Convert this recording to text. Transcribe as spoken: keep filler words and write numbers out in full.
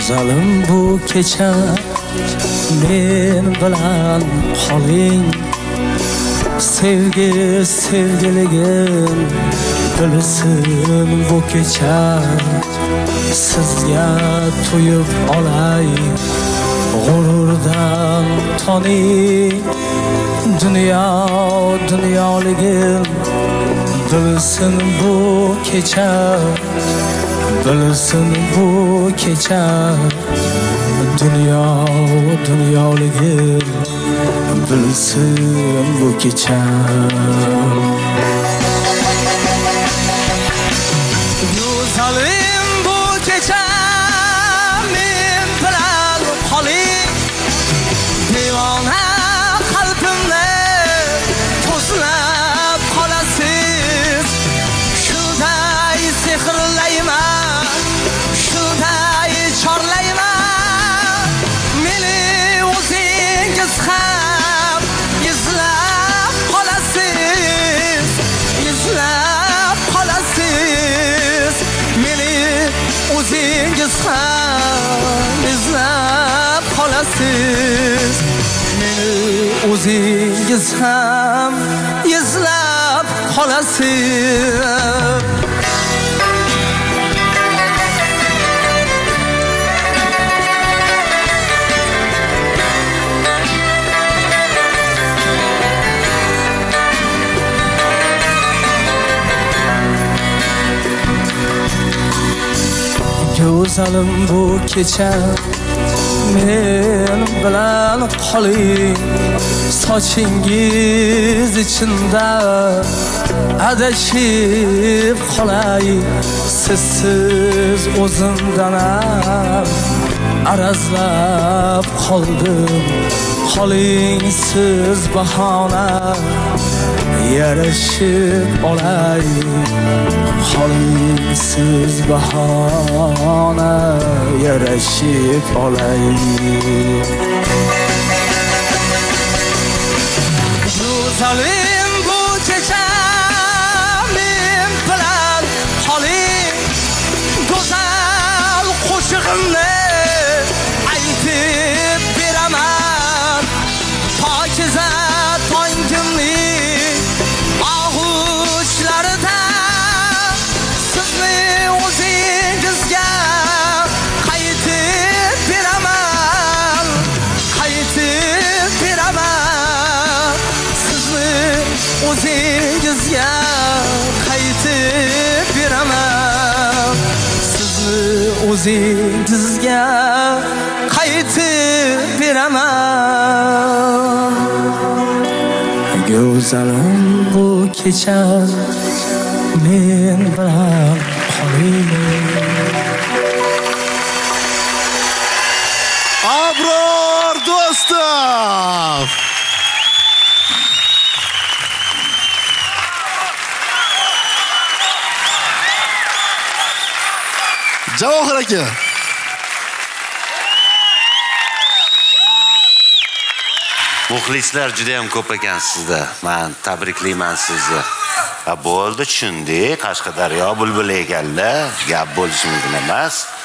Go'zalim bu kecha men bilan qoling. Sevgi sevgiligim bilsin bu kecha. Sizga to'yib olay g'ururdan toning. Dunyo dunyoligim bilsin bu kecha. Bilsin bu kecha. Dunyo dunyoligim bilsin bu kecha. Go'zalim bu kecha men bilan qoling. Devona qalbimni to'zlab qolasiz. Shunday sehrlayman, shunday chorlayman. Meni o'zingiz ham izlab qolasiz, izlab qolasiz. Meni o'zingiz ham izlab qolasiz. Meni o'zingiz ham izlab qolasiz. Go'zalim bu kecha men bilan qoling. Sochingiz içinde adashib qolay. Sizsiz o'zimdan arazlab qoldim. Qoling siz bahona yarashib olay. Qoling siz bahona yarashib olay. Go'zalim bu kecha men bilan qoling. Go'zal qo'shig'imni aytib beraman. Pokiza tongimning og'ushlarida sizni o'zingizga qaytib beraman, qaytib beraman. Sizni o'zingizga qaytib beraman. Sizni o'zingizga qaytib beraman. Go'zalim bu kecha men bilan qoling. Abror do'stim. Javohir aka. Muxlislar juda ham ko'p ekan sizda. Men tabriklayman sizni. Ha bo'ldi, tushundik. Qashqadaryo bulbuli ekanlar, gap bo'lishi mumkin emas.